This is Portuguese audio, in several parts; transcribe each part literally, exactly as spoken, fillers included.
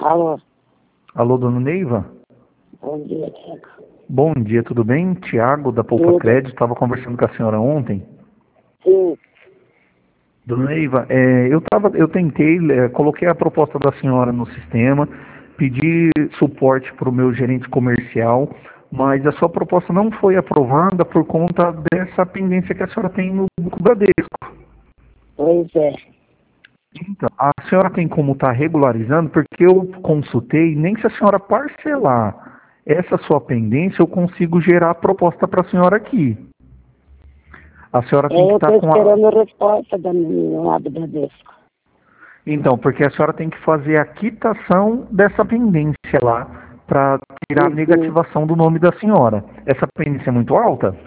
Alô, Alô, dona Neiva? bom dia, Tiago. Bom dia, tudo bem? Tiago, da Poupa Tudo. Crédito, estava conversando com a senhora ontem. Sim, Dona Neiva, é, eu, tava, eu tentei, é, coloquei a proposta da senhora no sistema, pedi suporte para o meu gerente comercial, mas a sua proposta não foi aprovada por conta dessa pendência que a senhora tem no Banco Bradesco. pois é. Então, a senhora tem como estar regularizando, porque eu consultei, nem se a senhora parcelar essa sua pendência, eu consigo gerar a proposta para a senhora aqui. A senhora tem É, que eu estar estou com a... esperando a resposta da menina lá do Bradesco. Então, porque a senhora tem que fazer a quitação dessa pendência lá, para tirar a Uhum. negativação do nome da senhora. Essa pendência é muito alta?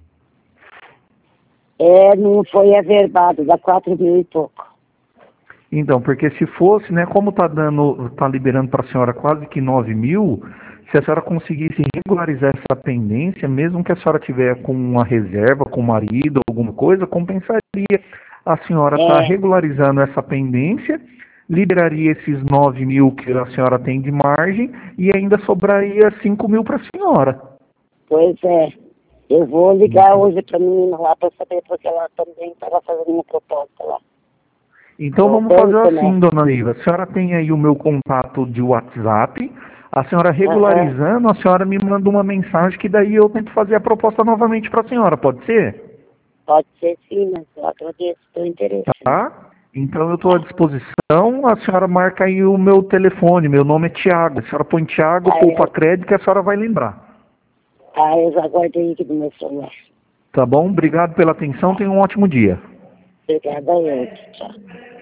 É, não foi averbado, dá quatro mil e pouco. Então, porque se fosse, né, como está dando, tá liberando para a senhora quase que nove mil, se a senhora conseguisse regularizar essa pendência, mesmo que a senhora tiver com uma reserva, com o marido, alguma coisa, compensaria a senhora estar É, regularizando essa pendência, liberaria esses nove mil que a senhora tem de margem e ainda sobraria cinco mil para a senhora. pois é. Eu vou ligar hoje para a menina lá para saber, porque ela também estava fazendo uma proposta lá. Então No vamos fazer banco, assim, né? dona Neiva. A senhora tem aí o meu contato de WhatsApp. A senhora Aham. regularizando, a senhora me manda uma mensagem que daí eu tento fazer a proposta novamente para a senhora, pode ser? Pode ser sim, mas eu agradeço o seu interesse, né? Tá? Então eu estou à Tá. disposição. A senhora marca aí o meu telefone. Meu nome é Tiago. A senhora põe Tiago, Tá, Poupa eu, Crédito, que a senhora vai lembrar. tá, eu já guardei aqui do meu celular. Tá bom? Obrigado pela atenção. Tá. Tenha um ótimo dia. Obrigada, eu. Tchau.